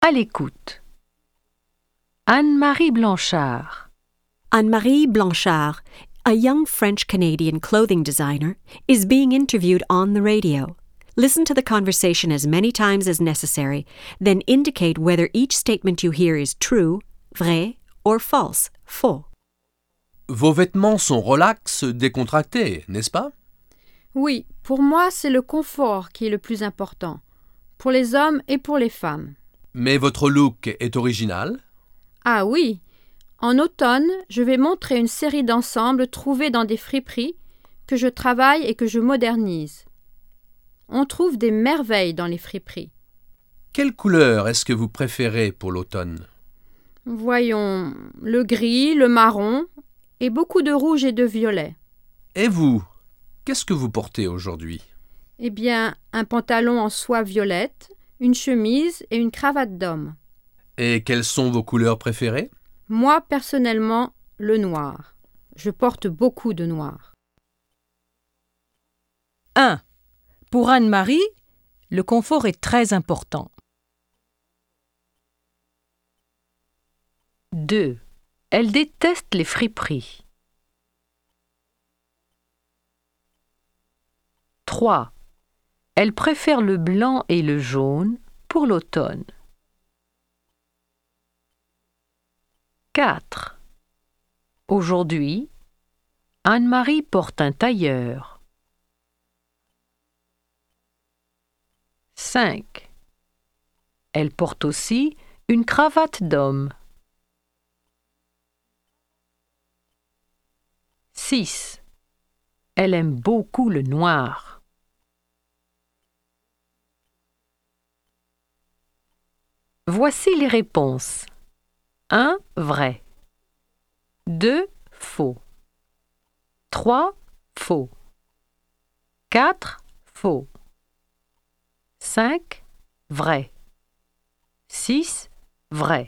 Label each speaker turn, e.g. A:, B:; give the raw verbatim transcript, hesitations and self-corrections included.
A: À l'écoute. Anne-Marie Blanchard.
B: Anne-Marie Blanchard, a young French-Canadian clothing designer, is being interviewed on the radio. Listen to the conversation as many times as necessary, then indicate whether each statement you hear is true, vrai, or false, faux.
C: Vos vêtements sont relax, décontractés, n'est-ce pas?
D: Oui, pour moi, c'est le confort qui est le plus important, pour les hommes et pour les femmes.
C: Mais votre look est original?
D: Ah oui, en automne, je vais montrer une série d'ensembles trouvés dans des friperies que je travaille et que je modernise. On trouve des merveilles dans les friperies.
C: Quelle couleur est-ce que vous préférez pour l'automne?
D: Voyons, le gris, le marron et beaucoup de rouge et de violet.
C: Et vous, qu'est-ce que vous portez aujourd'hui?
D: Eh bien, un pantalon en soie violette, une chemise et une cravate d'homme.
C: Et quelles sont vos couleurs préférées?
D: Moi, personnellement, le noir. Je porte beaucoup de noir.
A: un. Pour Anne-Marie, le confort est très important. deux. Elle déteste les friperies. trois. Elle préfère le blanc et le jaune pour l'automne. quatre. Aujourd'hui, Anne-Marie porte un tailleur. cinq. Elle porte aussi une cravate d'homme. six. Elle aime beaucoup le noir. Voici les réponses. un. Vrai. deux. Faux. trois. Faux. quatre. Faux. cinq. Vrai. six. Vrai.